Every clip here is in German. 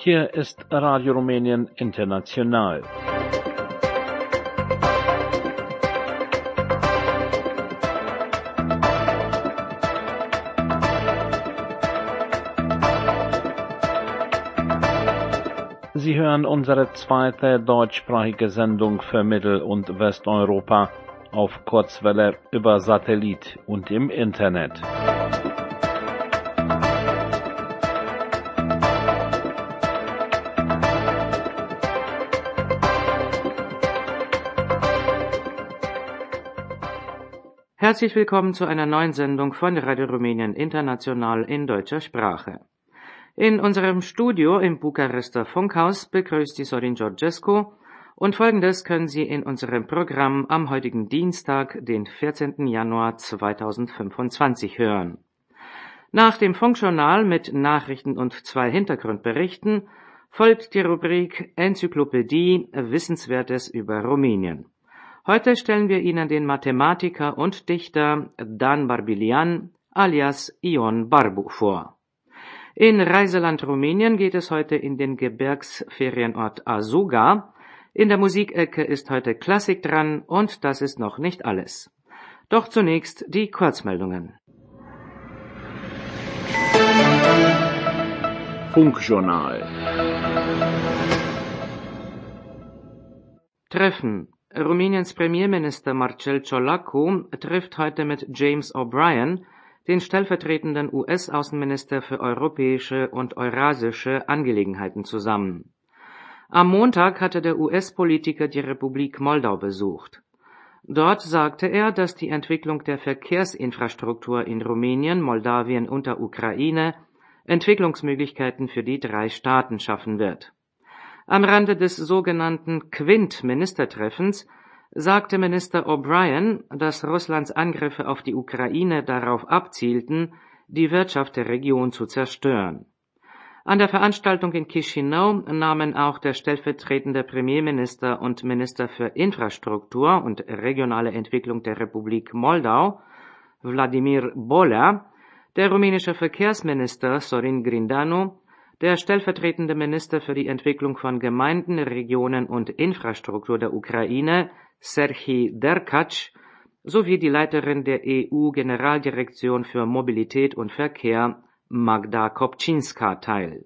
Hier ist Radio Rumänien International. Sie hören unsere zweite deutschsprachige Sendung für Mittel- und Westeuropa auf Kurzwelle über Satellit und im Internet. Herzlich willkommen zu einer neuen Sendung von Radio Rumänien International in deutscher Sprache. In unserem Studio im Bukarester Funkhaus begrüßt Sie Sorin Georgescu und Folgendes können Sie in unserem Programm am heutigen Dienstag, den 14. Januar 2025 hören. Nach dem Funkjournal mit Nachrichten und 2 Hintergrundberichten folgt die Rubrik Enzyklopädie Wissenswertes über Rumänien. Heute stellen wir Ihnen den Mathematiker und Dichter Dan Barbilian alias Ion Barbu vor. In Reiseland Rumänien geht es heute in den Gebirgsferienort Asuga. In der Musikecke ist heute Klassik dran und das ist noch nicht alles. Doch zunächst die Kurzmeldungen. Funkjournal. Treffen. Rumäniens Premierminister Marcel Ciolacu trifft heute mit James O'Brien, den stellvertretenden US-Außenminister für europäische und eurasische Angelegenheiten, zusammen. Am Montag hatte der US-Politiker die Republik Moldau besucht. Dort sagte er, dass die Entwicklung der Verkehrsinfrastruktur in Rumänien, Moldawien und der Ukraine Entwicklungsmöglichkeiten für die 3 Staaten schaffen wird. Am Rande des sogenannten Quint-Ministertreffens sagte Minister O'Brien, dass Russlands Angriffe auf die Ukraine darauf abzielten, die Wirtschaft der Region zu zerstören. An der Veranstaltung in Chișinău nahmen auch der stellvertretende Premierminister und Minister für Infrastruktur und regionale Entwicklung der Republik Moldau, Vladimir Bolea, der rumänische Verkehrsminister Sorin Grindeanu, der stellvertretende Minister für die Entwicklung von Gemeinden, Regionen und Infrastruktur der Ukraine, Serhii Derkac, sowie die Leiterin der EU-Generaldirektion für Mobilität und Verkehr, Magda Kopczynska, teil.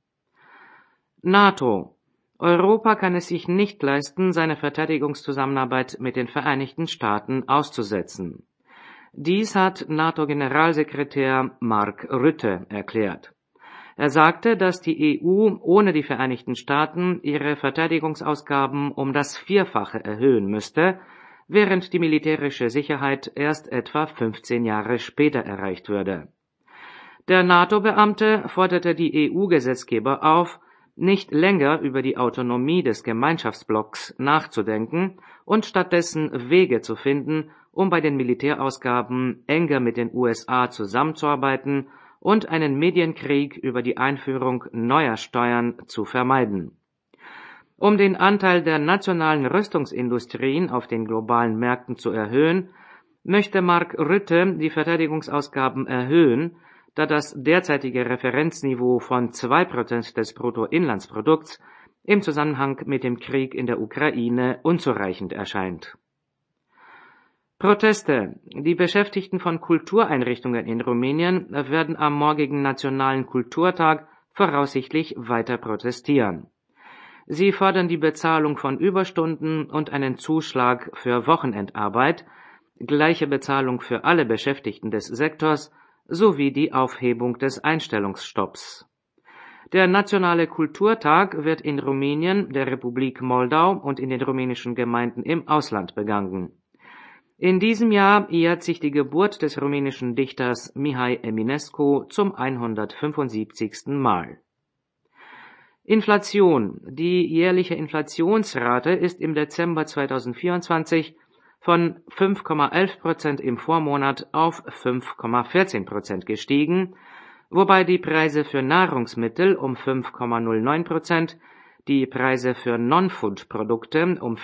NATO. Europa kann es sich nicht leisten, seine Verteidigungszusammenarbeit mit den Vereinigten Staaten auszusetzen. Dies hat NATO-Generalsekretär Mark Rutte erklärt. Er sagte, dass die EU ohne die Vereinigten Staaten ihre Verteidigungsausgaben um das 4-fache erhöhen müsste, während die militärische Sicherheit erst etwa 15 Jahre später erreicht würde. Der NATO-Beamte forderte die EU-Gesetzgeber auf, nicht länger über die Autonomie des Gemeinschaftsblocks nachzudenken und stattdessen Wege zu finden, um bei den Militärausgaben enger mit den USA zusammenzuarbeiten und einen Medienkrieg über die Einführung neuer Steuern zu vermeiden. Um den Anteil der nationalen Rüstungsindustrien auf den globalen Märkten zu erhöhen, möchte Mark Rutte die Verteidigungsausgaben erhöhen, da das derzeitige Referenzniveau von 2% des Bruttoinlandsprodukts im Zusammenhang mit dem Krieg in der Ukraine unzureichend erscheint. Proteste. Die Beschäftigten von Kultureinrichtungen in Rumänien werden am morgigen Nationalen Kulturtag voraussichtlich weiter protestieren. Sie fordern die Bezahlung von Überstunden und einen Zuschlag für Wochenendarbeit, gleiche Bezahlung für alle Beschäftigten des Sektors sowie die Aufhebung des Einstellungsstopps. Der Nationale Kulturtag wird in Rumänien, der Republik Moldau und in den rumänischen Gemeinden im Ausland begangen. In diesem Jahr jährt sich die Geburt des rumänischen Dichters Mihai Eminescu zum 175. Mal. Inflation. Die jährliche Inflationsrate ist im Dezember 2024 von 5,11% im Vormonat auf 5,14% gestiegen, wobei die Preise für Nahrungsmittel um 5,09%, die Preise für Non-Food-Produkte um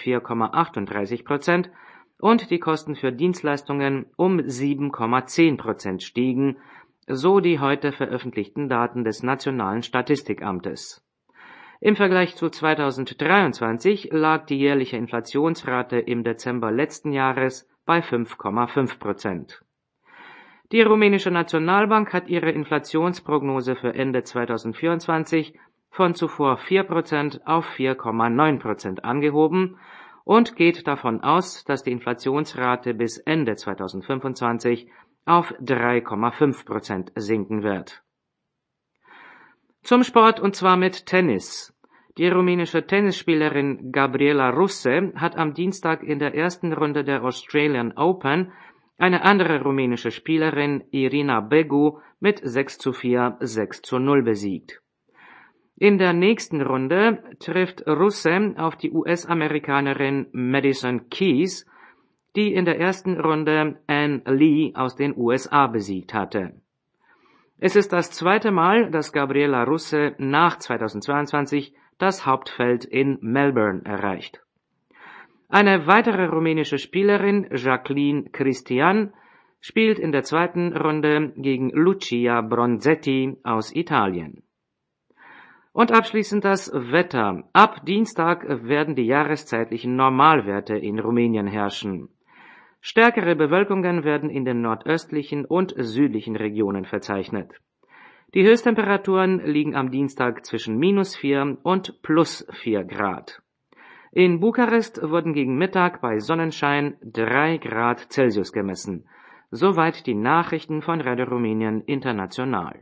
4,38% und die Kosten für Dienstleistungen um 7,10% stiegen, so die heute veröffentlichten Daten des Nationalen Statistikamtes. Im Vergleich zu 2023 lag die jährliche Inflationsrate im Dezember letzten Jahres bei 5,5%. Die rumänische Nationalbank hat ihre Inflationsprognose für Ende 2024 von zuvor 4% auf 4,9% angehoben und geht davon aus, dass die Inflationsrate bis Ende 2025 auf 3,5% sinken wird. Zum Sport und zwar mit Tennis. Die rumänische Tennisspielerin Gabriela Russe hat am Dienstag in der ersten Runde der Australian Open eine andere rumänische Spielerin Irina Begu mit 6:4, 6:0 besiegt. In der nächsten Runde trifft Russe auf die US-Amerikanerin Madison Keys, die in der ersten Runde Ann Lee aus den USA besiegt hatte. Es ist das zweite Mal, dass Gabriela Russe nach 2022 das Hauptfeld in Melbourne erreicht. Eine weitere rumänische Spielerin, Jacqueline Cristian, spielt in der zweiten Runde gegen Lucia Bronzetti aus Italien. Und abschließend das Wetter. Ab Dienstag werden die jahreszeitlichen Normalwerte in Rumänien herrschen. Stärkere Bewölkungen werden in den nordöstlichen und südlichen Regionen verzeichnet. Die Höchsttemperaturen liegen am Dienstag zwischen -4 und +4 Grad. In Bukarest wurden gegen Mittag bei Sonnenschein 3 Grad Celsius gemessen. Soweit die Nachrichten von Radio Rumänien International.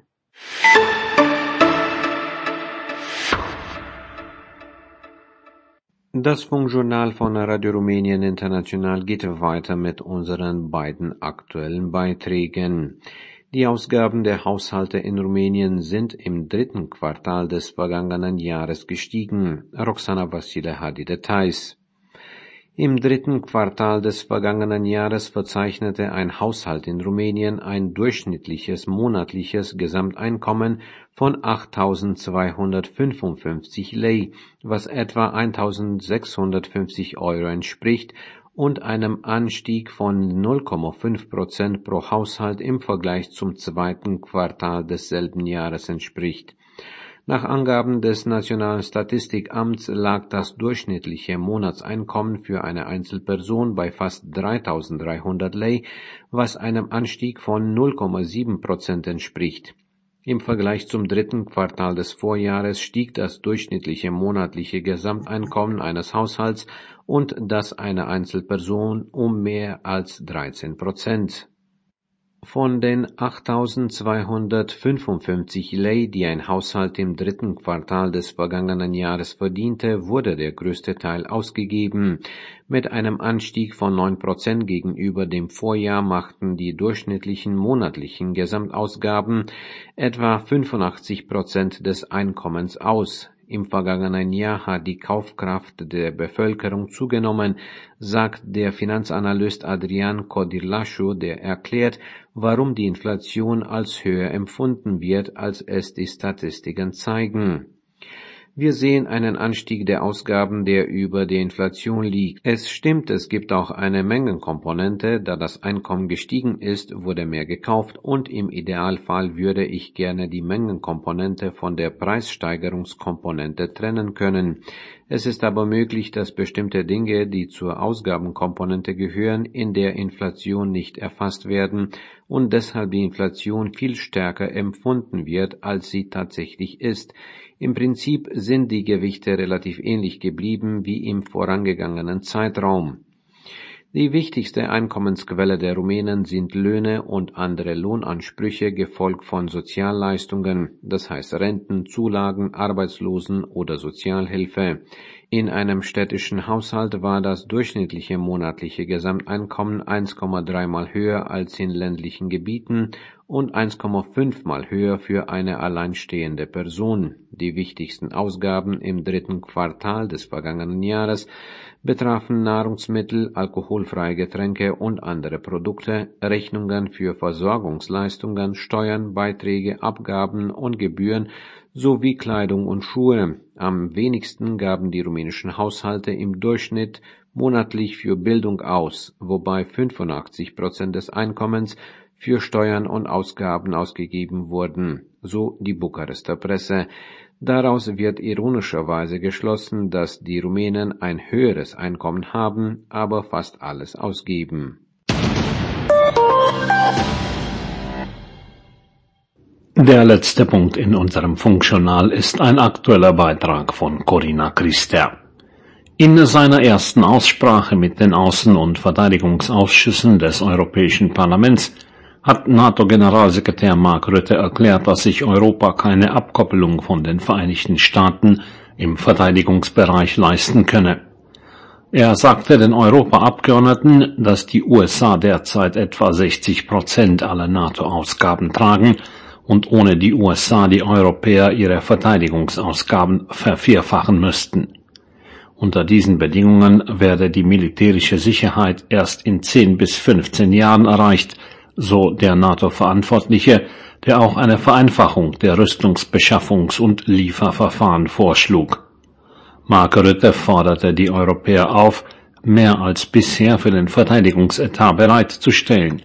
Das Funkjournal von Radio Rumänien International geht weiter mit unseren beiden aktuellen Beiträgen. Die Ausgaben der Haushalte in Rumänien sind im dritten Quartal des vergangenen Jahres gestiegen. Roxana Vasile hat die Details. Im dritten Quartal des vergangenen Jahres verzeichnete ein Haushalt in Rumänien ein durchschnittliches monatliches Gesamteinkommen von 8.255 Lei, was etwa 1.650 Euro entspricht und einem Anstieg von 0,5% pro Haushalt im Vergleich zum zweiten Quartal desselben Jahres entspricht. Nach Angaben des Nationalen Statistikamts lag das durchschnittliche Monatseinkommen für eine Einzelperson bei fast 3.300 Lei, was einem Anstieg von 0,7% entspricht. Im Vergleich zum dritten Quartal des Vorjahres stieg das durchschnittliche monatliche Gesamteinkommen eines Haushalts und das einer Einzelperson um mehr als 13%. Von den 8.255 Lei, die ein Haushalt im dritten Quartal des vergangenen Jahres verdiente, wurde der größte Teil ausgegeben. Mit einem Anstieg von 9% gegenüber dem Vorjahr machten die durchschnittlichen monatlichen Gesamtausgaben etwa 85% des Einkommens aus. Im vergangenen Jahr hat die Kaufkraft der Bevölkerung zugenommen, sagt der Finanzanalyst Adrian Codirlașu, der erklärt, warum die Inflation als höher empfunden wird, als es die Statistiken zeigen. Wir sehen einen Anstieg der Ausgaben, der über der Inflation liegt. Es stimmt, es gibt auch eine Mengenkomponente, da das Einkommen gestiegen ist, wurde mehr gekauft und im Idealfall würde ich gerne die Mengenkomponente von der Preissteigerungskomponente trennen können. Es ist aber möglich, dass bestimmte Dinge, die zur Ausgabenkomponente gehören, in der Inflation nicht erfasst werden und deshalb die Inflation viel stärker empfunden wird, als sie tatsächlich ist. Im Prinzip sind die Gewichte relativ ähnlich geblieben wie im vorangegangenen Zeitraum. Die wichtigste Einkommensquelle der Rumänen sind Löhne und andere Lohnansprüche, gefolgt von Sozialleistungen, das heißt Renten, Zulagen, Arbeitslosen- oder Sozialhilfe. In einem städtischen Haushalt war das durchschnittliche monatliche Gesamteinkommen 1,3 mal höher als in ländlichen Gebieten und 1,5 mal höher für eine alleinstehende Person. Die wichtigsten Ausgaben im dritten Quartal des vergangenen Jahres betrafen Nahrungsmittel, alkoholfreie Getränke und andere Produkte, Rechnungen für Versorgungsleistungen, Steuern, Beiträge, Abgaben und Gebühren sowie Kleidung und Schuhe. Am wenigsten gaben die rumänischen Haushalte im Durchschnitt monatlich für Bildung aus, wobei 85% des Einkommens für Steuern und Ausgaben ausgegeben wurden, so die Bukarester Presse. Daraus wird ironischerweise geschlossen, dass die Rumänen ein höheres Einkommen haben, aber fast alles ausgeben. Der letzte Punkt in unserem Funkjournal ist ein aktueller Beitrag von Corinna Christer. In seiner ersten Aussprache mit den Außen- und Verteidigungsausschüssen des Europäischen Parlaments hat NATO-Generalsekretär Mark Rutte erklärt, dass sich Europa keine Abkoppelung von den Vereinigten Staaten im Verteidigungsbereich leisten könne. Er sagte den Europaabgeordneten, dass die USA derzeit etwa 60% aller NATO-Ausgaben tragen und ohne die USA die Europäer ihre Verteidigungsausgaben vervierfachen müssten. Unter diesen Bedingungen werde die militärische Sicherheit erst in 10 bis 15 Jahren erreicht, so der NATO-Verantwortliche, der auch eine Vereinfachung der Rüstungsbeschaffungs- und Lieferverfahren vorschlug. Mark Rutte forderte die Europäer auf, mehr als bisher für den Verteidigungsetat bereitzustellen.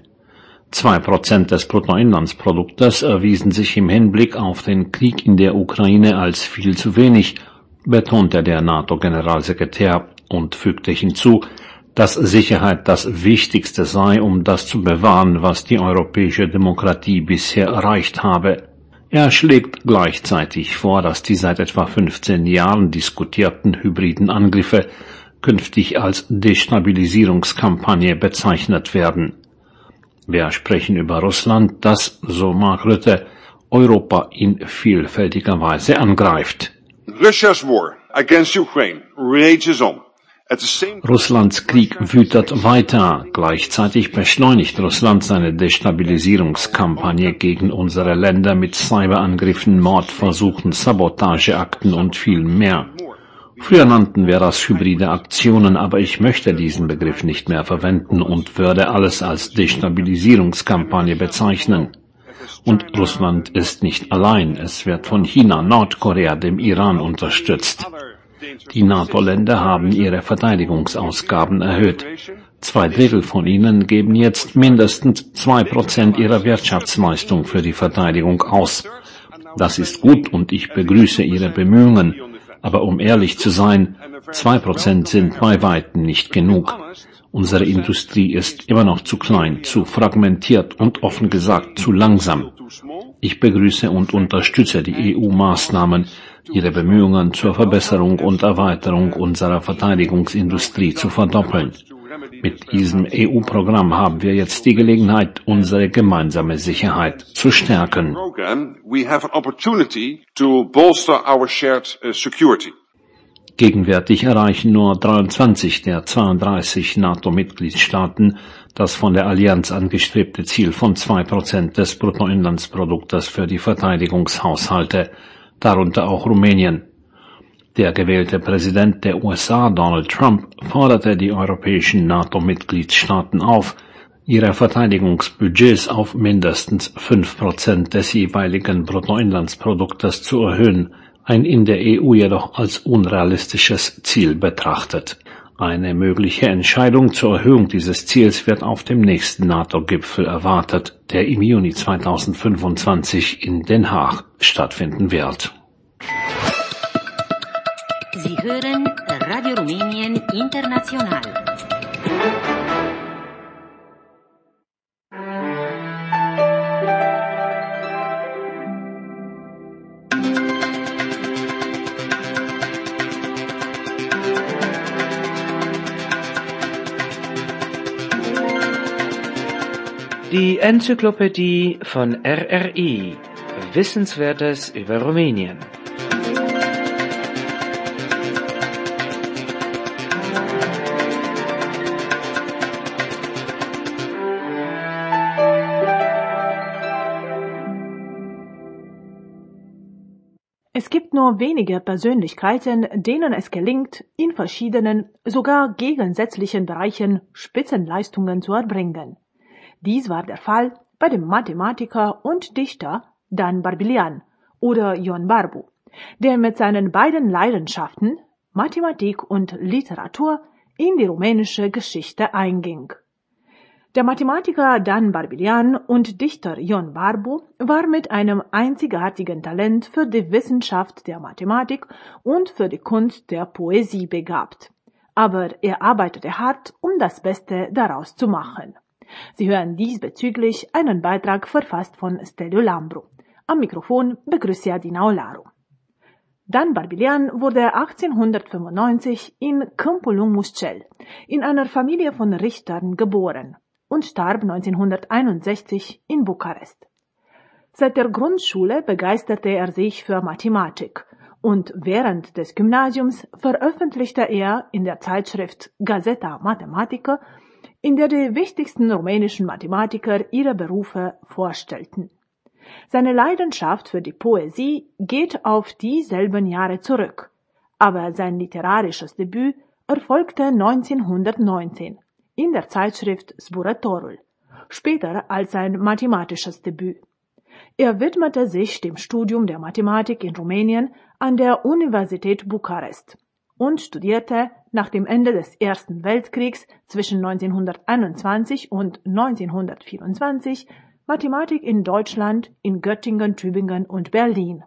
2% des Bruttoinlandsproduktes erwiesen sich im Hinblick auf den Krieg in der Ukraine als viel zu wenig, betonte der NATO-Generalsekretär und fügte hinzu, dass Sicherheit das Wichtigste sei, um das zu bewahren, was die europäische Demokratie bisher erreicht habe. Er schlägt gleichzeitig vor, dass die seit etwa 15 Jahren diskutierten hybriden Angriffe künftig als Destabilisierungskampagne bezeichnet werden. Wir sprechen über Russland, das, so Mark Rutte, Europa in vielfältiger Weise angreift. Russia's war against Ukraine rages on. Russlands Krieg wütet weiter. Gleichzeitig beschleunigt Russland seine Destabilisierungskampagne gegen unsere Länder mit Cyberangriffen, Mordversuchen, Sabotageakten und viel mehr. Früher nannten wir das hybride Aktionen, aber ich möchte diesen Begriff nicht mehr verwenden und würde alles als Destabilisierungskampagne bezeichnen. Und Russland ist nicht allein. Es wird von China, Nordkorea, dem Iran unterstützt. Die NATO-Länder haben ihre Verteidigungsausgaben erhöht. 2/3 von ihnen geben jetzt mindestens 2% ihrer Wirtschaftsleistung für die Verteidigung aus. Das ist gut und ich begrüße ihre Bemühungen. Aber um ehrlich zu sein, 2% sind bei weitem nicht genug. Unsere Industrie ist immer noch zu klein, zu fragmentiert und offen gesagt zu langsam. Ich begrüße und unterstütze die EU-Maßnahmen, ihre Bemühungen zur Verbesserung und Erweiterung unserer Verteidigungsindustrie zu verdoppeln. Mit diesem EU-Programm haben wir jetzt die Gelegenheit, unsere gemeinsame Sicherheit zu stärken. Gegenwärtig erreichen nur 23 der 32 NATO-Mitgliedstaaten das von der Allianz angestrebte Ziel von 2% des Bruttoinlandsproduktes für die Verteidigungshaushalte, darunter auch Rumänien. Der gewählte Präsident der USA, Donald Trump, forderte die europäischen NATO-Mitgliedstaaten auf, ihre Verteidigungsbudgets auf mindestens 5% des jeweiligen Bruttoinlandsproduktes zu erhöhen, ein in der EU jedoch als unrealistisches Ziel betrachtet. Eine mögliche Entscheidung zur Erhöhung dieses Ziels wird auf dem nächsten NATO-Gipfel erwartet, der im Juni 2025 in Den Haag stattfinden wird. Sie hören Radio Rumänien International. Die Enzyklopädie von RRI. Wissenswertes über Rumänien. Es gibt nur wenige Persönlichkeiten, denen es gelingt, in verschiedenen, sogar gegensätzlichen Bereichen Spitzenleistungen zu erbringen. Dies war der Fall bei dem Mathematiker und Dichter Dan Barbilian oder Ion Barbu, der mit seinen beiden Leidenschaften, Mathematik und Literatur, in die rumänische Geschichte einging. Der Mathematiker Dan Barbellian und Dichter Ion Barbu war mit einem einzigartigen Talent für die Wissenschaft der Mathematik und für die Kunst der Poesie begabt. Aber er arbeitete hart, um das Beste daraus zu machen. Sie hören diesbezüglich einen Beitrag verfasst von Stelio Lambro. Am Mikrofon begrüßt Adina Olaru. Dan Barbellian wurde 1895 in Câmpulung-Muscel in einer Familie von Richtern geboren und starb 1961 in Bukarest. Seit der Grundschule begeisterte er sich für Mathematik und während des Gymnasiums veröffentlichte er in der Zeitschrift Gazeta Mathematica, in der die wichtigsten rumänischen Mathematiker ihre Berufe vorstellten. Seine Leidenschaft für die Poesie geht auf dieselben Jahre zurück, aber sein literarisches Debüt erfolgte 1919 in der Zeitschrift Zburatorul, später als sein mathematisches Debüt. Er widmete sich dem Studium der Mathematik in Rumänien an der Universität Bukarest und studierte nach dem Ende des Ersten Weltkriegs zwischen 1921 und 1924 Mathematik in Deutschland, in Göttingen, Tübingen und Berlin.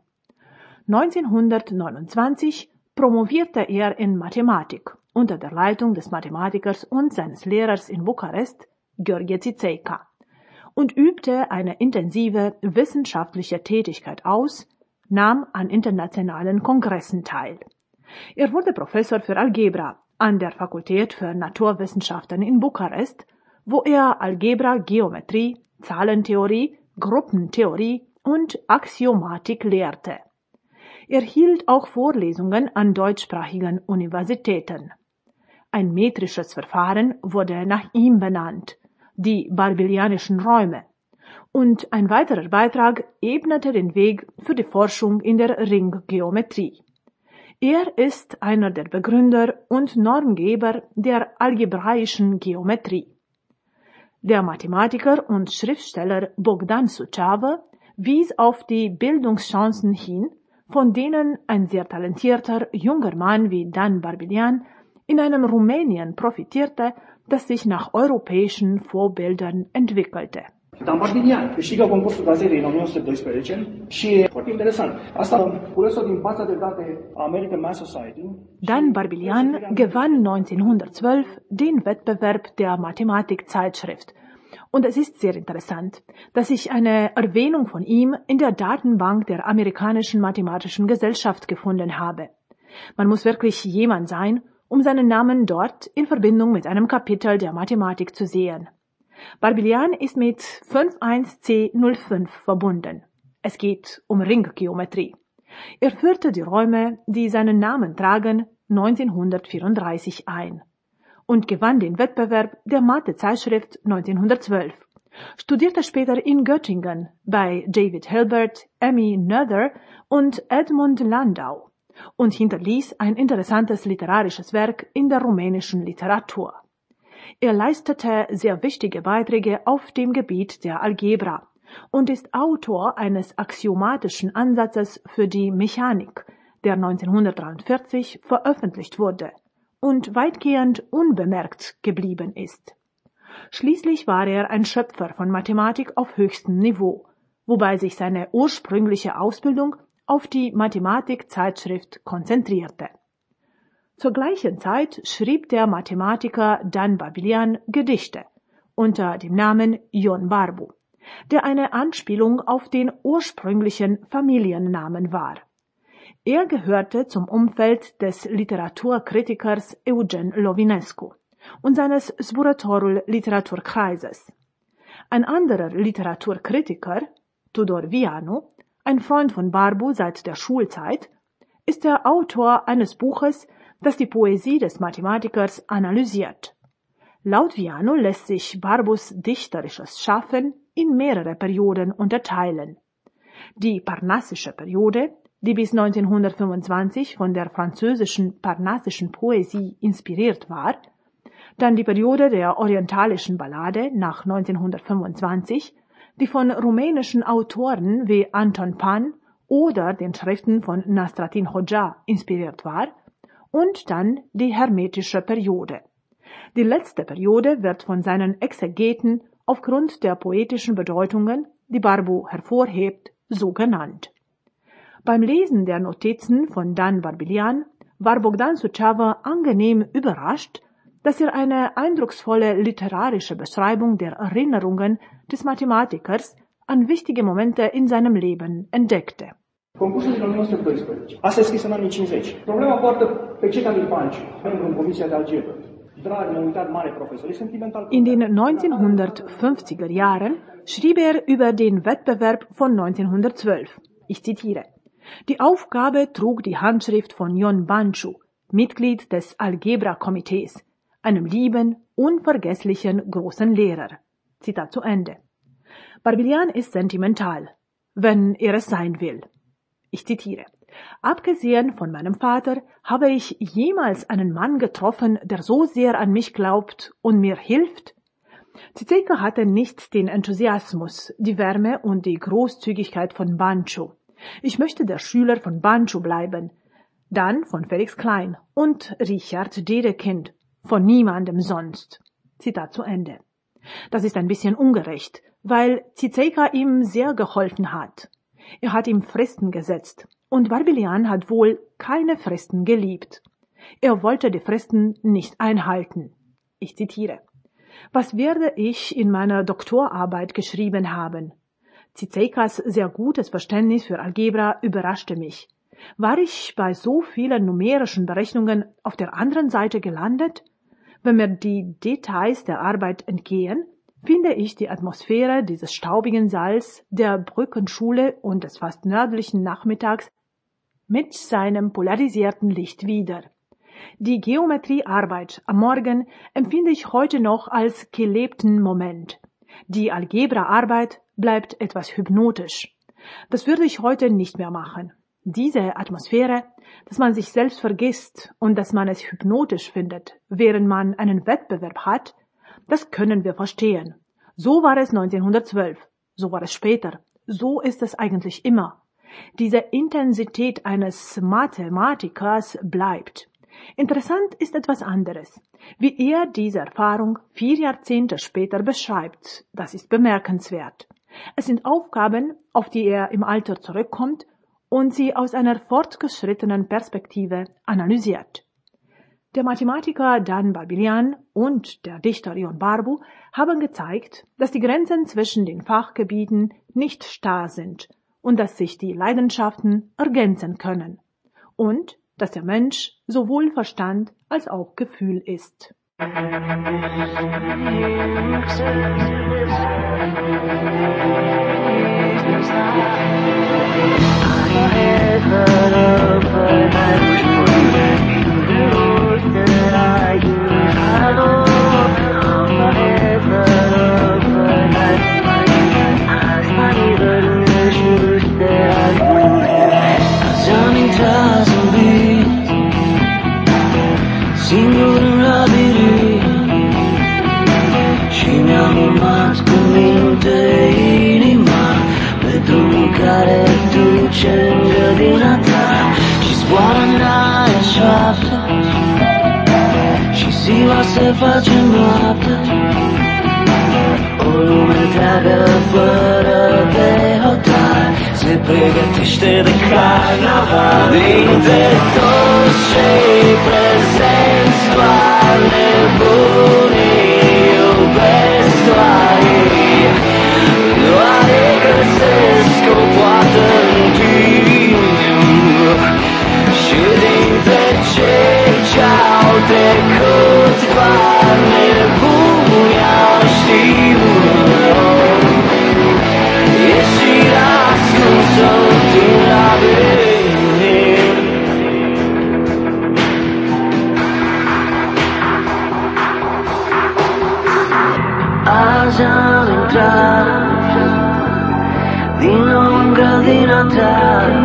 1929 promovierte er in Mathematik unter der Leitung des Mathematikers und seines Lehrers in Bukarest, Gheorghe Țițeica, und übte eine intensive wissenschaftliche Tätigkeit aus, nahm an internationalen Kongressen teil. Er wurde Professor für Algebra an der Fakultät für Naturwissenschaften in Bukarest, wo er Algebra, Geometrie, Zahlentheorie, Gruppentheorie und Axiomatik lehrte. Er hielt auch Vorlesungen an deutschsprachigen Universitäten. Ein metrisches Verfahren wurde nach ihm benannt, die Barbellianischen Räume, und ein weiterer Beitrag ebnete den Weg für die Forschung in der Ringgeometrie. Er ist einer der Begründer und Normgeber der algebraischen Geometrie. Der Mathematiker und Schriftsteller Bogdan Suceava wies auf die Bildungschancen hin, von denen ein sehr talentierter junger Mann wie Dan Barbellian in einem Rumänien profitierte, das sich nach europäischen Vorbildern entwickelte. Dan Barbellian câștigă concursul gazetei în 1912 și e foarte interesant. Asta am cules-o din baza de date American Math Society. Dan Barbellian gewann 1912 den Wettbewerb der Mathematikzeitschrift. Und es ist sehr interessant, dass ich eine Erwähnung von ihm in der Datenbank der amerikanischen mathematischen Gesellschaft gefunden habe. Man muss wirklich jemand sein, um seinen Namen dort in Verbindung mit einem Kapitel der Mathematik zu sehen. Barbellian ist mit 51C05 verbunden. Es geht um Ringgeometrie. Er führte die Räume, die seinen Namen tragen, 1934 ein und gewann den Wettbewerb der Mathe-Zeitschrift 1912, studierte später in Göttingen bei David Hilbert, Emmy Noether und Edmund Landau und hinterließ ein interessantes literarisches Werk in der rumänischen Literatur. Er leistete sehr wichtige Beiträge auf dem Gebiet der Algebra und ist Autor eines axiomatischen Ansatzes für die Mechanik, der 1943 veröffentlicht wurde und weitgehend unbemerkt geblieben ist. Schließlich war er ein Schöpfer von Mathematik auf höchstem Niveau, wobei sich seine ursprüngliche Ausbildung auf die Mathematikzeitschrift konzentrierte. Zur gleichen Zeit schrieb der Mathematiker Dan Barbellian Gedichte unter dem Namen Ion Barbu, der eine Anspielung auf den ursprünglichen Familiennamen war. Er gehörte zum Umfeld des Literaturkritikers Eugen Lovinescu und seines Zburatorul Literaturkreises. Ein anderer Literaturkritiker, Tudor Vianu, ein Freund von Barbu seit der Schulzeit, ist der Autor eines Buches, das die Poesie des Mathematikers analysiert. Laut Vianu lässt sich Barbus dichterisches Schaffen in mehrere Perioden unterteilen. Die parnassische Periode, die bis 1925 von der französischen parnassischen Poesie inspiriert war, dann die Periode der orientalischen Ballade nach 1925, die von rumänischen Autoren wie Anton Pan oder den Schriften von Nastratin Hoxha inspiriert war, und dann die hermetische Periode, Die letzte Periode wird von seinen Exegeten aufgrund der poetischen Bedeutungen, die Barbu hervorhebt, so genannt. Beim Lesen der Notizen von Dan Barbelian war Bogdan Suceava angenehm überrascht, dass er eine eindrucksvolle literarische Beschreibung der Erinnerungen des Mathematikers an wichtige Momente in seinem Leben entdeckte. Concursul din 1912. Asta e scris în anii 50. Problema poartă pe Ceca din Panciu, pentru Comisia de Algebră. Drag, neuitat mare profesor, e sentimental. In den 1950er Jahren schrieb er über den Wettbewerb von 1912. Ich zitiere. Die Aufgabe trug die Handschrift von Jon Banchu, Mitglied des Algebra-Komitees, einem lieben, unvergesslichen großen Lehrer. Zitat zu Ende. Barbelian ist sentimental, wenn er es sein will. Ich zitiere. Abgesehen von meinem Vater habe ich jemals einen Mann getroffen, der so sehr an mich glaubt und mir hilft? Ciceca hatte nicht den Enthusiasmus, die Wärme und die Großzügigkeit von Banchu. Ich möchte der Schüler von Banchu bleiben, dann von Felix Klein und Richard Dedekind, von niemandem sonst. Zitat zu Ende. Das ist ein bisschen ungerecht, weil Ciceca ihm sehr geholfen hat. Er hat ihm Fristen gesetzt und Barbelian hat wohl keine Fristen geliebt. Er wollte die Fristen nicht einhalten. Ich zitiere. Was werde ich in meiner Doktorarbeit geschrieben haben? Cicecas sehr gutes Verständnis für Algebra überraschte mich. War ich bei so vielen numerischen Berechnungen auf der anderen Seite gelandet? Wenn mir die Details der Arbeit entgehen, finde ich die Atmosphäre dieses staubigen Saals, der Brückenschule und des fast nördlichen Nachmittags mit seinem polarisierten Licht wieder. Die Geometriearbeit am Morgen empfinde ich heute noch als gelebten Moment. Die Algebraarbeit bleibt etwas hypnotisch. Das würde ich heute nicht mehr machen. Diese Atmosphäre, dass man sich selbst vergisst und dass man es hypnotisch findet, während man einen Wettbewerb hat, das können wir verstehen. So war es 1912, so war es später, so ist es eigentlich immer. Diese Intensität eines Mathematikers bleibt. Interessant ist etwas anderes. Wie er diese Erfahrung 4 Jahrzehnte später beschreibt, das ist bemerkenswert. Es sind Aufgaben, auf die er im Alter zurückkommt und sie aus einer fortgeschrittenen Perspektive analysiert. Der Mathematiker Dan Barbelian und der Dichter Jon Barbu haben gezeigt, dass die Grenzen zwischen den Fachgebieten nicht starr sind und dass sich die Leidenschaften ergänzen können und dass der Mensch sowohl Verstand als auch Gefühl ist. Și ziua se face noapte, o lume întreagă fără de hotar se pregătește de carnaval. Dintre toți cei prezenți, doar nebunii iubesc doar ei, doar ei găsesc o poartă în timp. Și dintre cei ce-au trecut, doar nebuni au știut ieșirea ascunsă din labirint. Azi am intrat din nou în grădina ta,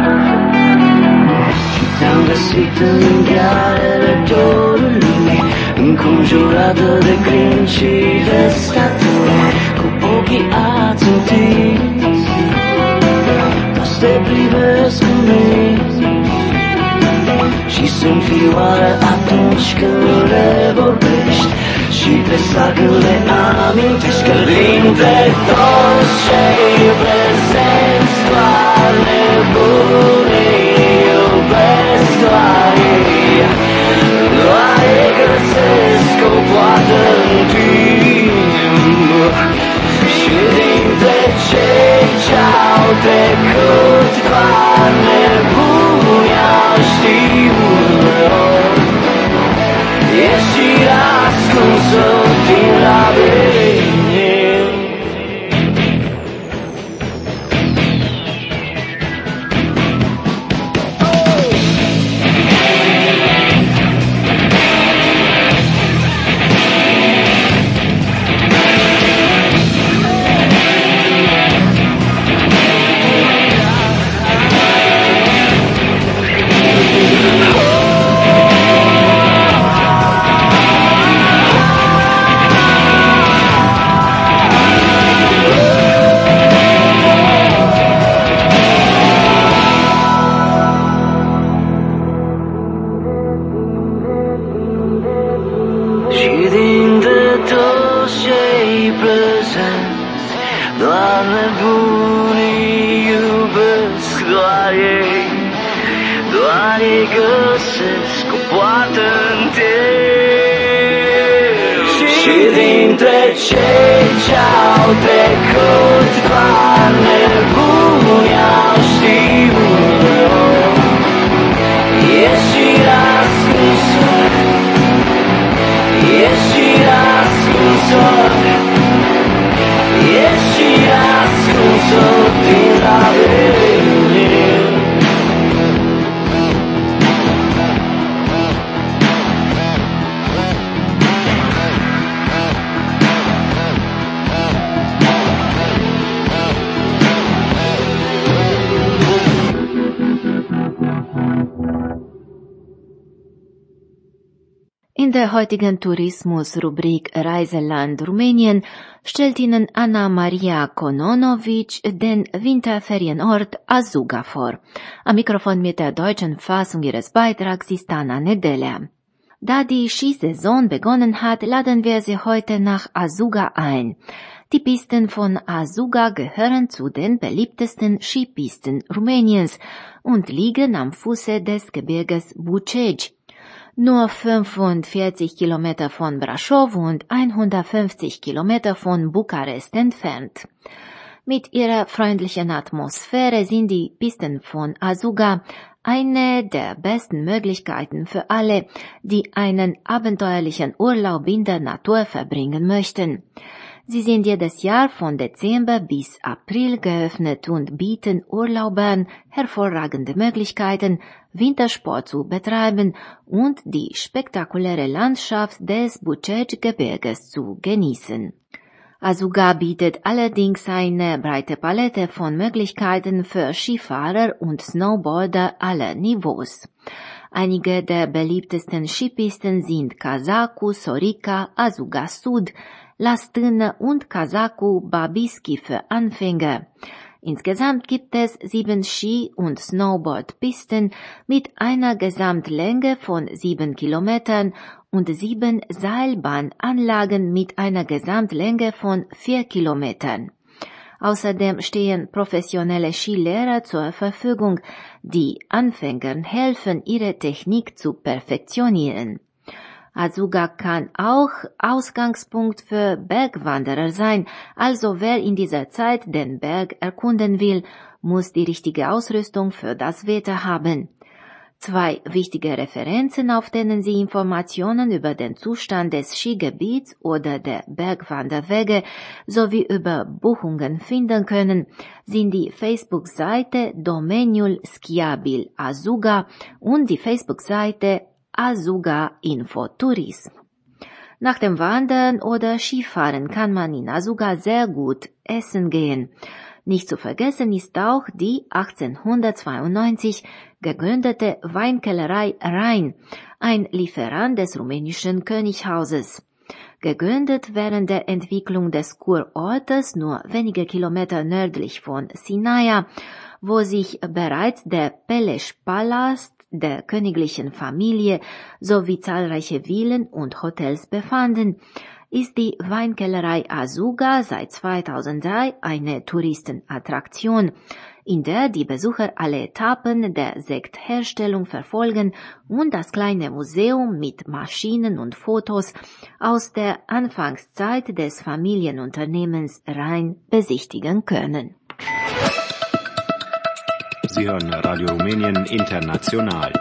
te-am găsit în ghearele dorului, înconjurată de crin și de statui, cu ochii ațintiți, toți te privesc în mine și sunt fioară atunci când le vorbești. Sacule amintisce l'inte dolce presenza alle buone io bestuai Doare găsesc o poartă în timp Și dintre cei ce-au trecut doar nebunia știut Ești ascunsă din labirint Cei ce-au trecut doar nebunia știut Ești ascunsă Ești ascunsă Ești ascunsă din labirint In der heutigen Tourismus-Rubrik Reiseland Rumänien stellt Ihnen Anna Maria Kononovic den Winterferienort Azuga vor. Am Mikrofon mit der deutschen Fassung ihres Beitrags ist Anna Nedelea. Da die Skisaison begonnen hat, laden wir Sie heute nach Azuga ein. Die Pisten von Azuga gehören zu den beliebtesten Skipisten Rumäniens und liegen am Fuße des Gebirges Bucegi. Nur 45 Kilometer von Brașov und 150 Kilometer von Bukarest entfernt. Mit ihrer freundlichen Atmosphäre sind die Pisten von Azuga eine der besten Möglichkeiten für alle, die einen abenteuerlichen Urlaub in der Natur verbringen möchten. Sie sind jedes Jahr von Dezember bis April geöffnet und bieten Urlaubern hervorragende Möglichkeiten, Wintersport zu betreiben und die spektakuläre Landschaft des Bucegi-Gebirges zu genießen. Azuga bietet allerdings eine breite Palette von Möglichkeiten für Skifahrer und Snowboarder aller Niveaus. Einige der beliebtesten Skipisten sind Cazacu, Sorica, Azuga Sud, La Stână und Cazacu Babiski für Anfänger. Insgesamt gibt es 7 Ski- und Snowboardpisten mit einer Gesamtlänge von 7 Kilometern und 7 Seilbahnanlagen mit einer Gesamtlänge von 4 Kilometern. Außerdem stehen professionelle Skilehrer zur Verfügung, die Anfängern helfen, ihre Technik zu perfektionieren. Azuga kann auch Ausgangspunkt für Bergwanderer sein, also wer in dieser Zeit den Berg erkunden will, muss die richtige Ausrüstung für das Wetter haben. 2 wichtige Referenzen, auf denen Sie Informationen über den Zustand des Skigebiets oder der Bergwanderwege sowie über Buchungen finden können, sind die Facebook-Seite Domeniul Schiabil Azuga und die Facebook-Seite Azuga Infotourism. Nach dem Wandern oder Skifahren kann man in Azuga sehr gut essen gehen. Nicht zu vergessen ist auch die 1892 gegründete Weinkellerei Rhein, ein Lieferant des rumänischen Königshauses. Gegründet während der Entwicklung des Kurortes nur wenige Kilometer nördlich von Sinaia, wo sich bereits der Peleș-Palast der königlichen Familie sowie zahlreiche Villen und Hotels befanden, ist die Weinkellerei Azuga seit 2003 eine Touristenattraktion, in der die Besucher alle Etappen der Sektherstellung verfolgen und das kleine Museum mit Maschinen und Fotos aus der Anfangszeit des Familienunternehmens Rhein besichtigen können. Sie hören Radio Rumänien International.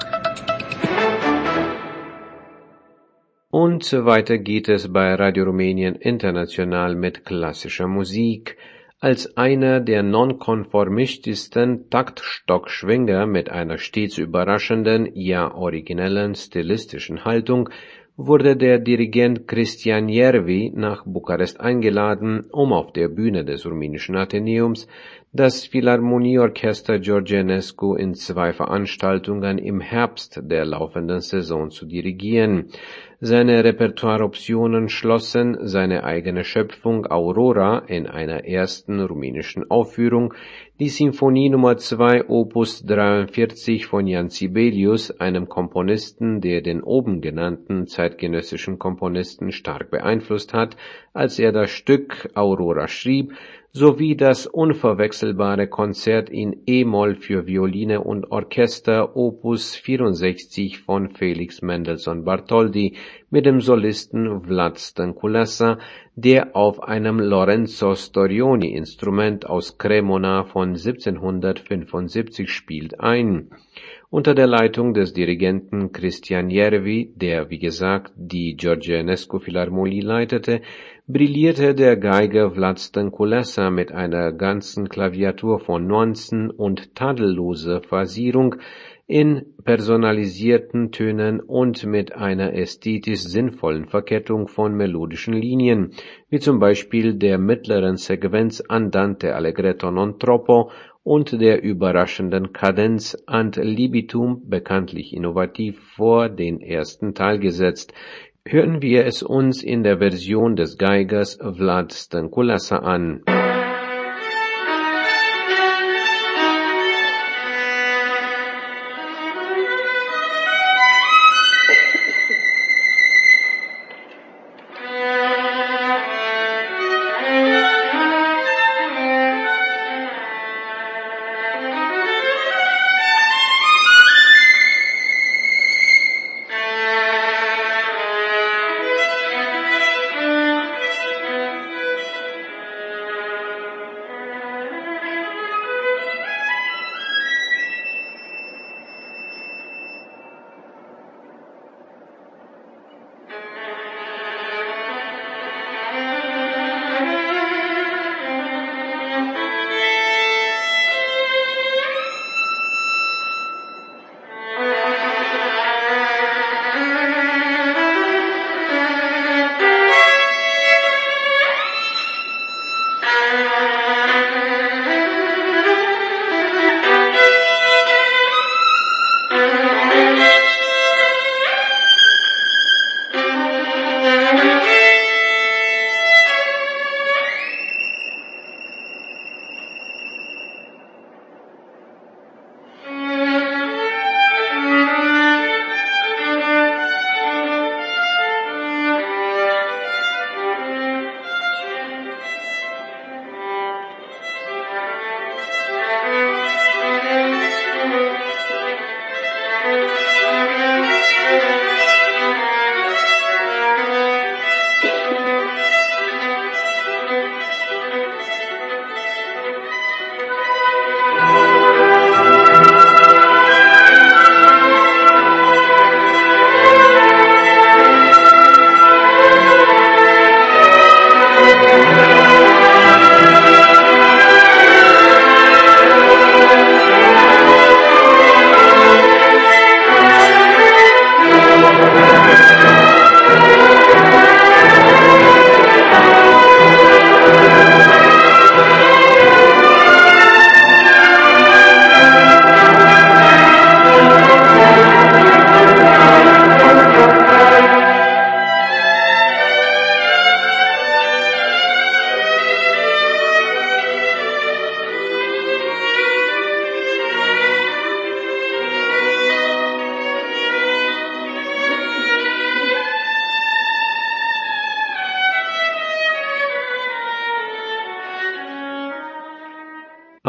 Und weiter geht es bei Radio Rumänien International mit klassischer Musik. Als einer der nonkonformistischsten Taktstockschwinger mit einer stets überraschenden, ja originellen stilistischen Haltung wurde der Dirigent Cristian Järvi nach Bukarest eingeladen, um auf der Bühne des rumänischen Athenäums das Philharmonieorchester Georgianescu in 2 Veranstaltungen im Herbst der laufenden Saison zu dirigieren. Seine Repertoireoptionen schlossen seine eigene Schöpfung Aurora in einer ersten rumänischen Aufführung, die Sinfonie Nummer 2 Opus 43 von Jan Sibelius, einem Komponisten, der den oben genannten zeitgenössischen Komponisten stark beeinflusst hat, als er das Stück Aurora schrieb, sowie das unverwechselbare Konzert in E-Moll für Violine und Orchester Opus 64 von Felix Mendelssohn Bartholdy mit dem Solisten Vlad Stănculescu, der auf einem Lorenzo Storioni Instrument aus Cremona von 1775 spielt, ein. Unter der Leitung des Dirigenten Cristian Järvi, der wie gesagt die Georgianescu Philharmonie leitete, brillierte der Geiger Vlad Stănculescu mit einer ganzen Klaviatur von Nuancen und tadelloser Phrasierung in personalisierten Tönen und mit einer ästhetisch sinnvollen Verkettung von melodischen Linien, wie zum Beispiel der mittleren Sequenz Andante Allegretto non troppo und der überraschenden Kadenz Ad libitum, bekanntlich innovativ vor den ersten Teil gesetzt. Hören wir es uns in der Version des Geigers Vlad Stănculescu an.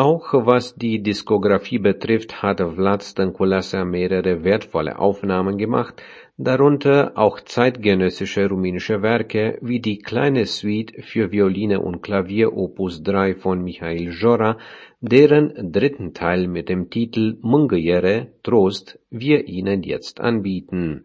Auch was die Diskografie betrifft, hat Vlad Stănculasa mehrere wertvolle Aufnahmen gemacht, darunter auch zeitgenössische rumänische Werke wie die kleine Suite für Violine und Klavier Opus 3 von Mihail Jora, deren dritten Teil mit dem Titel Mângâiere, Trost, wir Ihnen jetzt anbieten.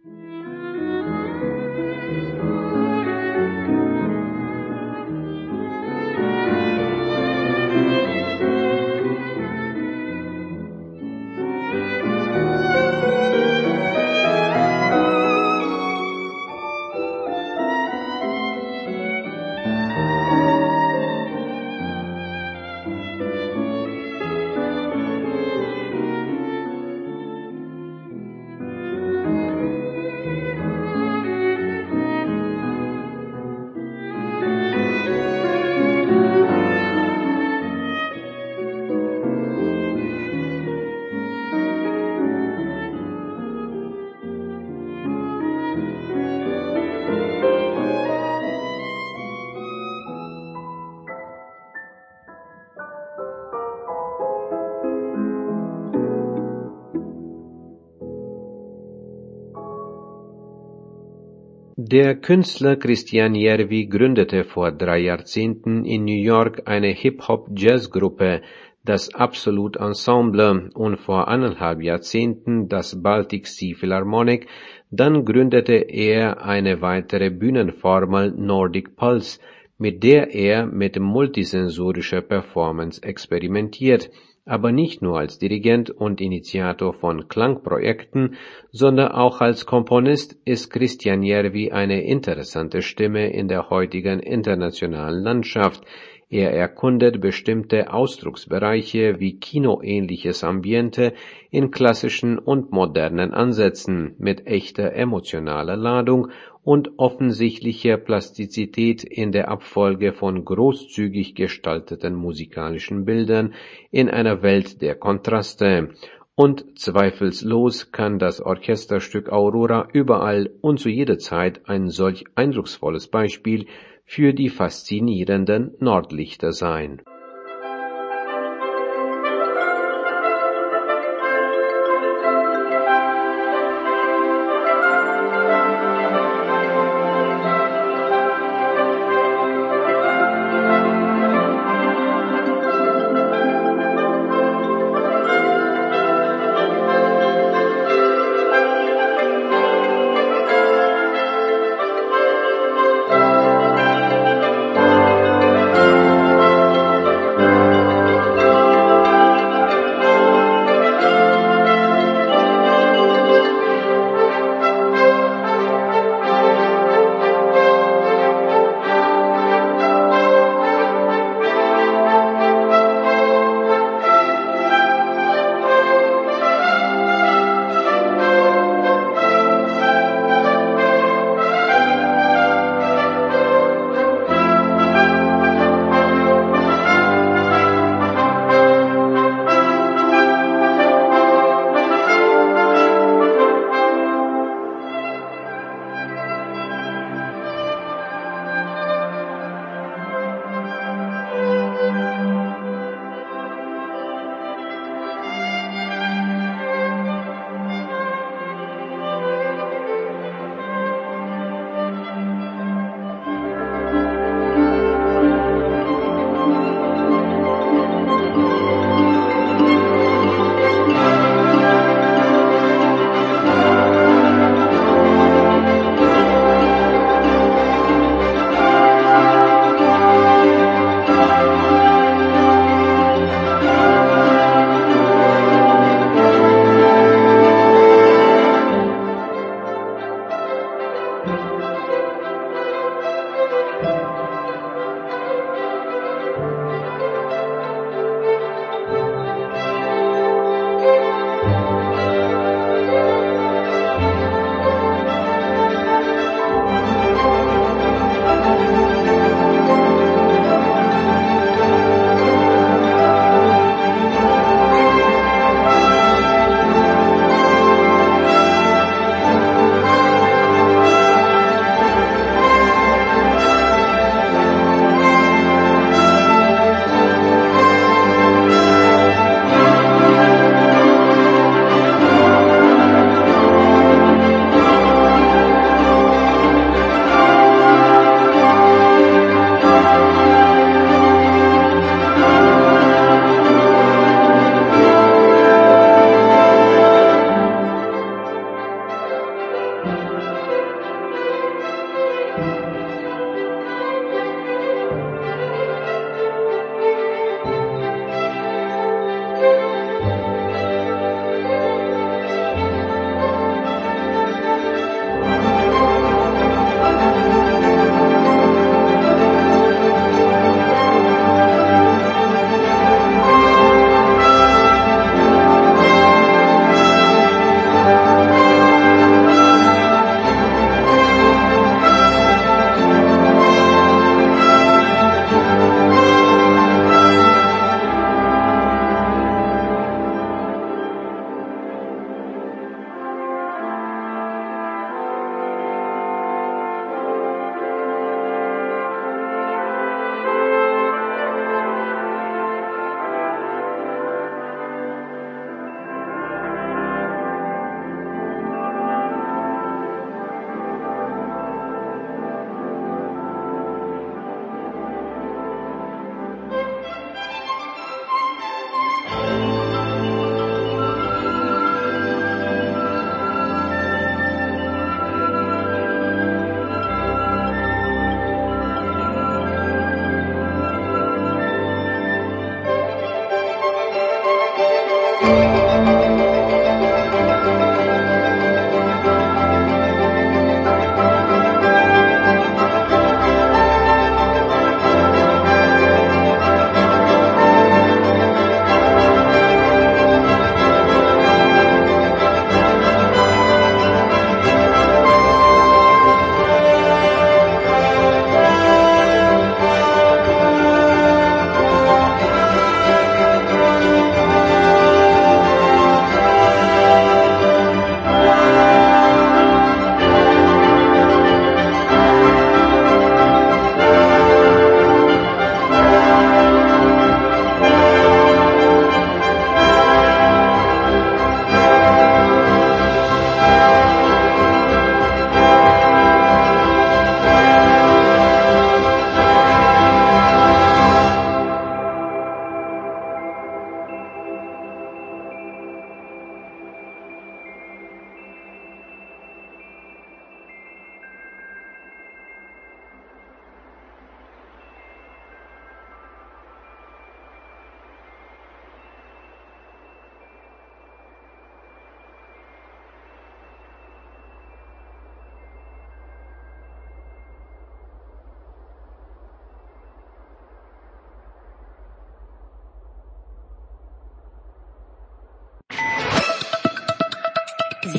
Der Künstler Cristian Järvi gründete vor 3 Jahrzehnten in New York eine Hip-Hop-Jazz-Gruppe, das Absolut Ensemble, und vor 1,5 Jahrzehnten das Baltic Sea Philharmonic. Dann gründete er eine weitere Bühnenformel Nordic Pulse, mit der er mit multisensorischer Performance experimentiert, aber nicht nur als Dirigent und Initiator von Klangprojekten, sondern auch als Komponist ist Cristian Järvi eine interessante Stimme in der heutigen internationalen Landschaft. Er erkundet bestimmte Ausdrucksbereiche wie kinoähnliches Ambiente in klassischen und modernen Ansätzen mit echter emotionaler Ladung und offensichtlicher Plastizität in der Abfolge von großzügig gestalteten musikalischen Bildern in einer Welt der Kontraste. Und zweifellos kann das Orchesterstück Aurora überall und zu jeder Zeit ein solch eindrucksvolles Beispiel für die faszinierenden Nordlichter sein.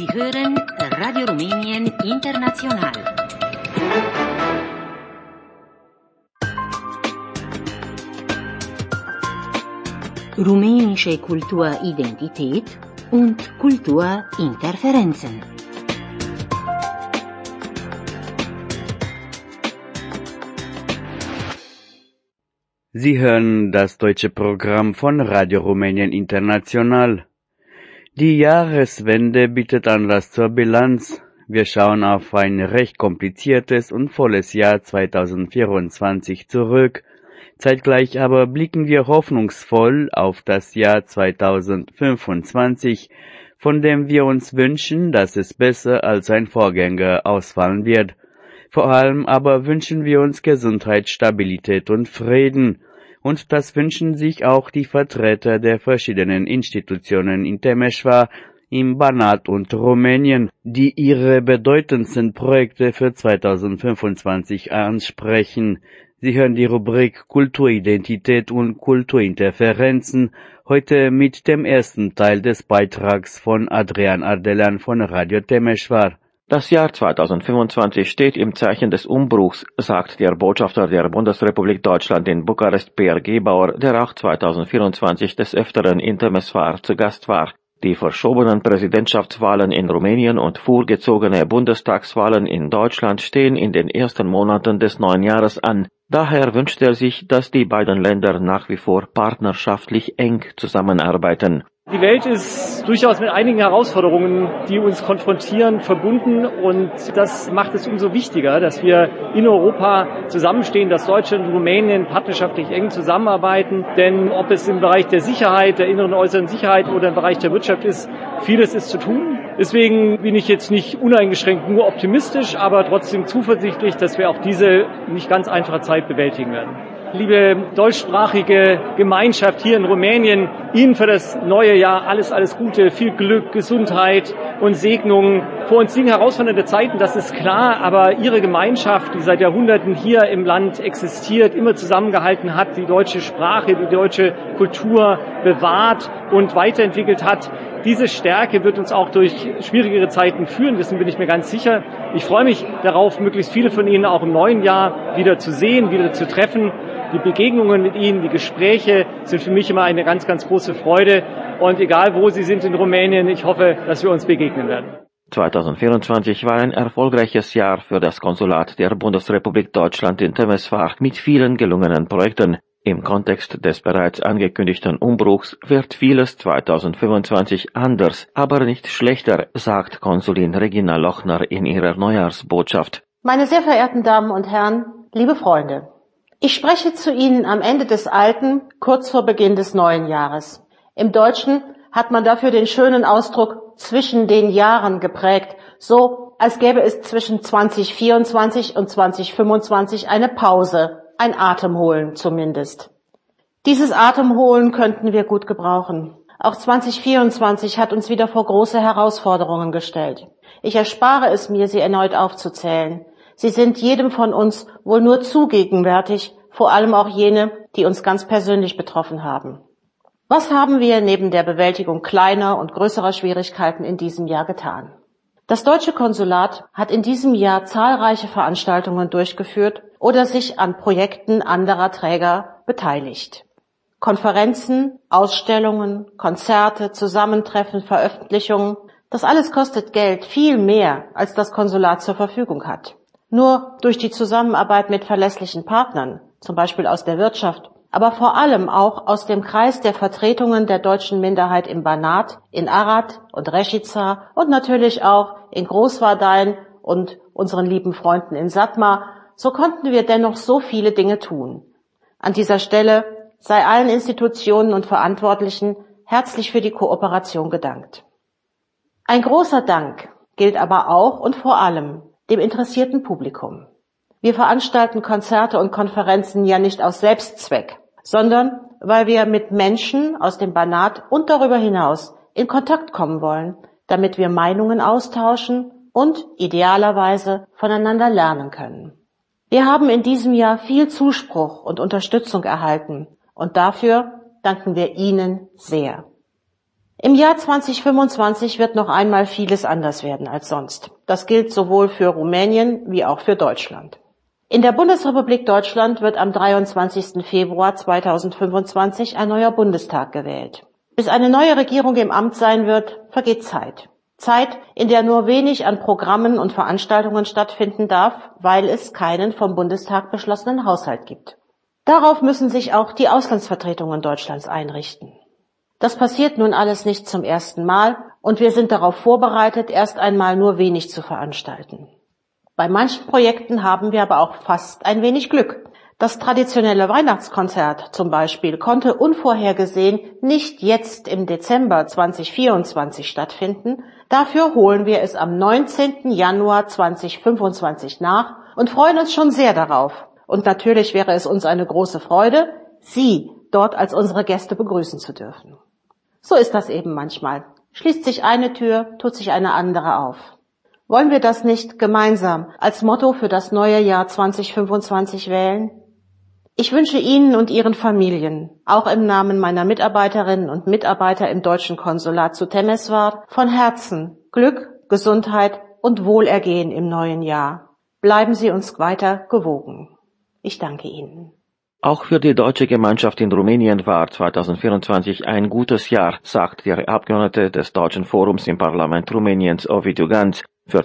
Sie hören Radio Rumänien International. Rumänische Kulturidentität und Kulturinterferenzen. Sie hören das deutsche Programm von Radio Rumänien International. Die Jahreswende bietet Anlass zur Bilanz. Wir schauen auf ein recht kompliziertes und volles Jahr 2024 zurück. Zeitgleich aber blicken wir hoffnungsvoll auf das Jahr 2025, von dem wir uns wünschen, dass es besser als sein Vorgänger ausfallen wird. Vor allem aber wünschen wir uns Gesundheit, Stabilität und Frieden. Und das wünschen sich auch die Vertreter der verschiedenen Institutionen in Temeschwar, im Banat und Rumänien, die ihre bedeutendsten Projekte für 2025 ansprechen. Sie hören die Rubrik Kulturidentität und Kulturinterferenzen, heute mit dem ersten Teil des Beitrags von Adrian Ardelan von Radio Temeschwar. Das Jahr 2025 steht im Zeichen des Umbruchs, sagt der Botschafter der Bundesrepublik Deutschland in Bukarest, Peer Gebauer, der auch 2024 des Öfteren in Temeswar zu Gast war. Die verschobenen Präsidentschaftswahlen in Rumänien und vorgezogene Bundestagswahlen in Deutschland stehen in den ersten Monaten des neuen Jahres an. Daher wünscht er sich, dass die beiden Länder nach wie vor partnerschaftlich eng zusammenarbeiten. Die Welt ist durchaus mit einigen Herausforderungen, die uns konfrontieren, verbunden, und das macht es umso wichtiger, dass wir in Europa zusammenstehen, dass Deutschland und Rumänien partnerschaftlich eng zusammenarbeiten, denn ob es im Bereich der Sicherheit, der inneren und äußeren Sicherheit oder im Bereich der Wirtschaft ist, vieles ist zu tun. Deswegen bin ich jetzt nicht uneingeschränkt nur optimistisch, aber trotzdem zuversichtlich, dass wir auch diese nicht ganz einfache Zeit bewältigen werden. Liebe deutschsprachige Gemeinschaft hier in Rumänien, Ihnen für das neue Jahr alles Gute, viel Glück, Gesundheit und Segnungen. Vor uns liegen herausfordernde Zeiten, das ist klar, aber Ihre Gemeinschaft, die seit Jahrhunderten hier im Land existiert, immer zusammengehalten hat, die deutsche Sprache, die deutsche Kultur bewahrt und weiterentwickelt hat, diese Stärke wird uns auch durch schwierigere Zeiten führen, dessen bin ich mir ganz sicher. Ich freue mich darauf, möglichst viele von Ihnen auch im neuen Jahr wieder zu sehen, wieder zu treffen. Die Begegnungen mit Ihnen, die Gespräche sind für mich immer eine ganz, ganz große Freude. Und egal, wo Sie sind in Rumänien, ich hoffe, dass wir uns begegnen werden. 2024 war ein erfolgreiches Jahr für das Konsulat der Bundesrepublik Deutschland in Temeswar mit vielen gelungenen Projekten. Im Kontext des bereits angekündigten Umbruchs wird vieles 2025 anders, aber nicht schlechter, sagt Konsulin Regina Lochner in ihrer Neujahrsbotschaft. Meine sehr verehrten Damen und Herren, liebe Freunde, ich spreche zu Ihnen am Ende des alten, kurz vor Beginn des neuen Jahres. Im Deutschen hat man dafür den schönen Ausdruck zwischen den Jahren geprägt, so als gäbe es zwischen 2024 und 2025 eine Pause, ein Atemholen zumindest. Dieses Atemholen könnten wir gut gebrauchen. Auch 2024 hat uns wieder vor große Herausforderungen gestellt. Ich erspare es mir, sie erneut aufzuzählen. Sie sind jedem von uns wohl nur zu gegenwärtig, vor allem auch jene, die uns ganz persönlich betroffen haben. Was haben wir neben der Bewältigung kleiner und größerer Schwierigkeiten in diesem Jahr getan? Das deutsche Konsulat hat in diesem Jahr zahlreiche Veranstaltungen durchgeführt oder sich an Projekten anderer Träger beteiligt. Konferenzen, Ausstellungen, Konzerte, Zusammentreffen, Veröffentlichungen, das alles kostet Geld, viel mehr, als das Konsulat zur Verfügung hat. Nur durch die Zusammenarbeit mit verlässlichen Partnern, zum Beispiel aus der Wirtschaft, aber vor allem auch aus dem Kreis der Vertretungen der deutschen Minderheit im Banat, in Arad und Rešica und natürlich auch in Großwardein und unseren lieben Freunden in Satmar, so konnten wir dennoch so viele Dinge tun. An dieser Stelle sei allen Institutionen und Verantwortlichen herzlich für die Kooperation gedankt. Ein großer Dank gilt aber auch und vor allem dem interessierten Publikum. Wir veranstalten Konzerte und Konferenzen ja nicht aus Selbstzweck, sondern weil wir mit Menschen aus dem Banat und darüber hinaus in Kontakt kommen wollen, damit wir Meinungen austauschen und idealerweise voneinander lernen können. Wir haben in diesem Jahr viel Zuspruch und Unterstützung erhalten und dafür danken wir Ihnen sehr. Im Jahr 2025 wird noch einmal vieles anders werden als sonst. Das gilt sowohl für Rumänien wie auch für Deutschland. In der Bundesrepublik Deutschland wird am 23. Februar 2025 ein neuer Bundestag gewählt. Bis eine neue Regierung im Amt sein wird, vergeht Zeit. Zeit, in der nur wenig an Programmen und Veranstaltungen stattfinden darf, weil es keinen vom Bundestag beschlossenen Haushalt gibt. Darauf müssen sich auch die Auslandsvertretungen Deutschlands einrichten. Das passiert nun alles nicht zum ersten Mal und wir sind darauf vorbereitet, erst einmal nur wenig zu veranstalten. Bei manchen Projekten haben wir aber auch fast ein wenig Glück. Das traditionelle Weihnachtskonzert zum Beispiel konnte unvorhergesehen nicht jetzt im Dezember 2024 stattfinden. Dafür holen wir es am 19. Januar 2025 nach und freuen uns schon sehr darauf. Und natürlich wäre es uns eine große Freude, Sie dort als unsere Gäste begrüßen zu dürfen. So ist das eben manchmal. Schließt sich eine Tür, tut sich eine andere auf. Wollen wir das nicht gemeinsam als Motto für das neue Jahr 2025 wählen? Ich wünsche Ihnen und Ihren Familien, auch im Namen meiner Mitarbeiterinnen und Mitarbeiter im deutschen Konsulat zu Temeswar, von Herzen Glück, Gesundheit und Wohlergehen im neuen Jahr. Bleiben Sie uns weiter gewogen. Ich danke Ihnen. Auch für die deutsche Gemeinschaft in Rumänien war 2024 ein gutes Jahr, sagt der Abgeordnete des Deutschen Forums im Parlament Rumäniens, Ovidiu Ganz. Für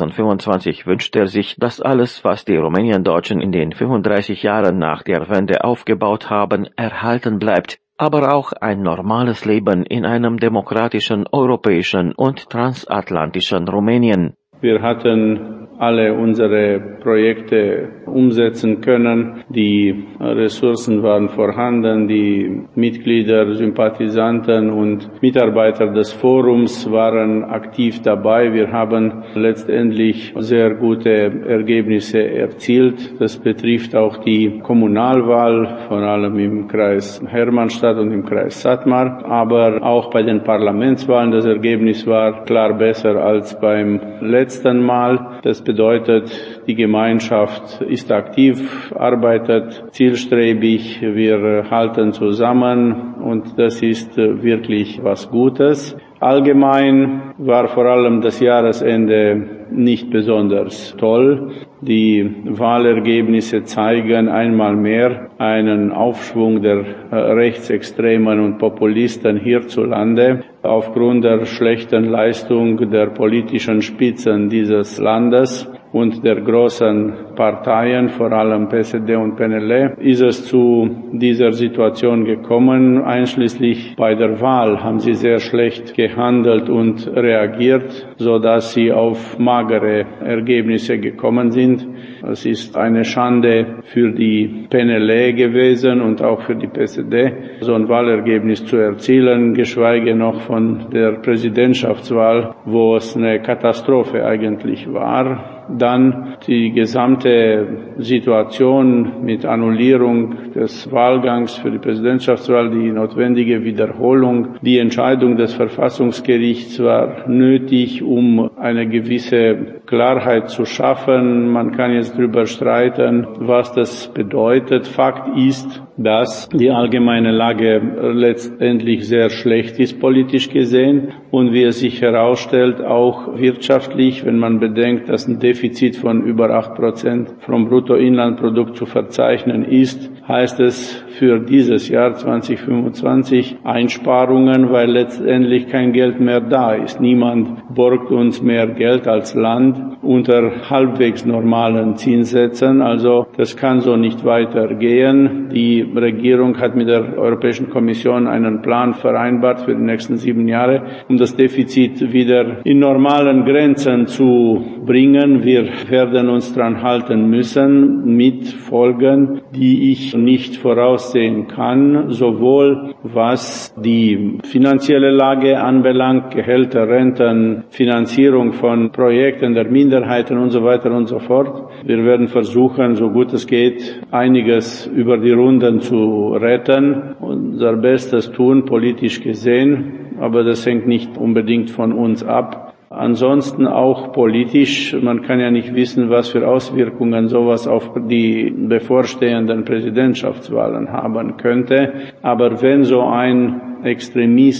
2025 wünscht er sich, dass alles, was die Rumäniendeutschen in den 35 Jahren nach der Wende aufgebaut haben, erhalten bleibt, aber auch ein normales Leben in einem demokratischen, europäischen und transatlantischen Rumänien. Wir hatten alle unsere Projekte umsetzen können. Die Ressourcen waren vorhanden. Die Mitglieder, Sympathisanten und Mitarbeiter des Forums waren aktiv dabei. Wir haben letztendlich sehr gute Ergebnisse erzielt. Das betrifft auch die Kommunalwahl, vor allem im Kreis Hermannstadt und im Kreis Szatmár. Aber auch bei den Parlamentswahlen, das Ergebnis war klar besser als beim letzten Mal. Das bedeutet, die Gemeinschaft ist aktiv, arbeitet zielstrebig, wir halten zusammen und das ist wirklich was Gutes. Allgemein war vor allem das Jahresende nicht besonders toll. Die Wahlergebnisse zeigen einmal mehr einen Aufschwung der Rechtsextremen und Populisten hierzulande. Aufgrund der schlechten Leistung der politischen Spitzen dieses Landes und der großen Parteien, vor allem PSD und PNL, ist es zu dieser Situation gekommen. Einschließlich bei der Wahl haben sie sehr schlecht gehandelt und reagiert, so dass sie auf magere Ergebnisse gekommen sind. Es ist eine Schande für die PNL gewesen und auch für die PSD, so ein Wahlergebnis zu erzielen, geschweige noch von der Präsidentschaftswahl, wo es eine Katastrophe eigentlich war. Dann die gesamte Situation mit Annullierung des Wahlgangs für die Präsidentschaftswahl, die notwendige Wiederholung. Die Entscheidung des Verfassungsgerichts war nötig, um eine gewisse Klarheit zu schaffen. Man kann jetzt darüber streiten, was das bedeutet. Fakt ist, dass die allgemeine Lage letztendlich sehr schlecht ist, politisch gesehen, und wie es sich herausstellt, auch wirtschaftlich, wenn man bedenkt, dass ein Defizit von über 8% vom Bruttoinlandprodukt zu verzeichnen ist, heißt es für dieses Jahr 2025 Einsparungen, weil letztendlich kein Geld mehr da ist. Niemand borgt uns mehr Geld als Land unter halbwegs normalen Zinssätzen. Also das kann so nicht weitergehen. Die Regierung hat mit der Europäischen Kommission einen Plan vereinbart für die nächsten 7 Jahre, um das Defizit wieder in normalen Grenzen zu bringen. Wir werden uns dran halten müssen mit Folgen, die ich nicht voraussehen kann, sowohl was die finanzielle Lage anbelangt, Gehälter, Renten, Finanzierung von Projekten der Minderheiten und so weiter und so fort. Wir werden versuchen, so gut es geht, einiges über die Runden zu retten, unser Bestes tun, politisch gesehen, aber das hängt nicht unbedingt von uns ab. Ansonsten auch politisch, man kann ja nicht wissen, was für Auswirkungen sowas auf die bevorstehenden Präsidentschaftswahlen haben könnte. Aber wenn so ein Extremist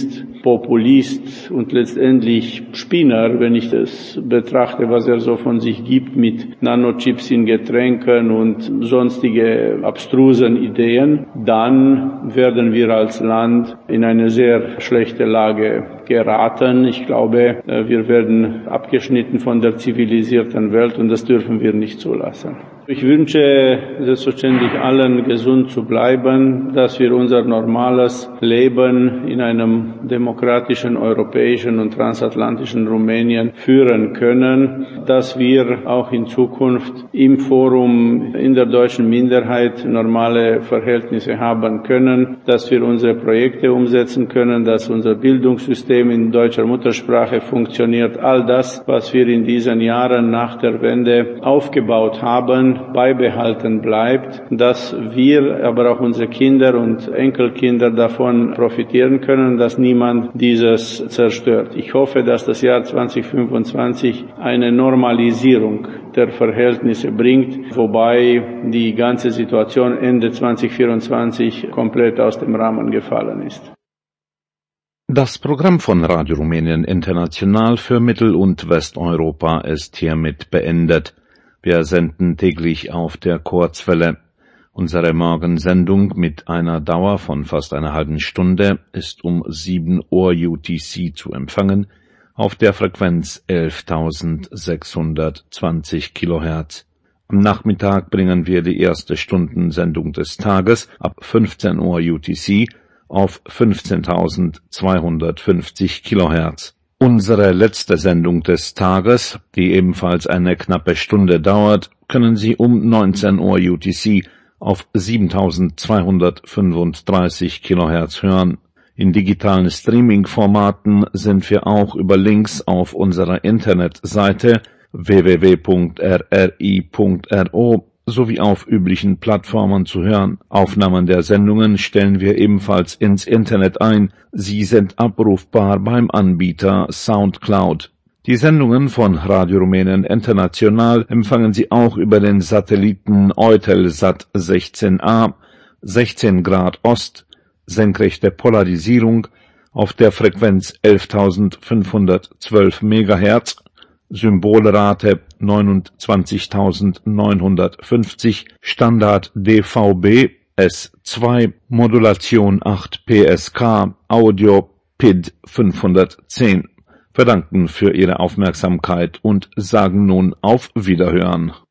Populist und letztendlich Spinner, wenn ich das betrachte, was er so von sich gibt mit Nanochips in Getränken und sonstige abstrusen Ideen, dann werden wir als Land in eine sehr schlechte Lage geraten. Ich glaube, wir werden abgeschnitten von der zivilisierten Welt und das dürfen wir nicht zulassen. Ich wünsche selbstverständlich allen, gesund zu bleiben, dass wir unser normales Leben in einem demokratischen, europäischen und transatlantischen Rumänien führen können, dass wir auch in Zukunft im Forum in der deutschen Minderheit normale Verhältnisse haben können, dass wir unsere Projekte umsetzen können, dass unser Bildungssystem in deutscher Muttersprache funktioniert. All das, was wir in diesen Jahren nach der Wende aufgebaut haben, beibehalten bleibt, dass wir, aber auch unsere Kinder und Enkelkinder davon profitieren können, dass niemand dieses zerstört. Ich hoffe, dass das Jahr 2025 eine Normalisierung der Verhältnisse bringt, wobei die ganze Situation Ende 2024 komplett aus dem Rahmen gefallen ist. Das Programm von Radio Rumänien International für Mittel- und Westeuropa ist hiermit beendet. Wir senden täglich auf der Kurzwelle. Unsere Morgensendung mit einer Dauer von fast einer halben Stunde ist um 7 Uhr UTC zu empfangen auf der Frequenz 11.620 kHz. Am Nachmittag bringen wir die erste Stundensendung des Tages ab 15 Uhr UTC auf 15.250 kHz. Unsere letzte Sendung des Tages, die ebenfalls eine knappe Stunde dauert, können Sie um 19 Uhr UTC auf 7.235 kHz hören. In digitalen Streaming-Formaten sind wir auch über Links auf unserer Internetseite www.rri.ro sowie auf üblichen Plattformen zu hören. Aufnahmen der Sendungen stellen wir ebenfalls ins Internet ein. Sie sind abrufbar beim Anbieter Soundcloud. Die Sendungen von Radio Rumänien International empfangen Sie auch über den Satelliten Eutelsat 16A, 16 Grad Ost, senkrechte Polarisierung auf der Frequenz 11.512 MHz, Symbolrate 29.950, Standard DVB S2, Modulation 8 PSK, Audio PID 510. Wir danken für Ihre Aufmerksamkeit und sagen nun auf Wiederhören.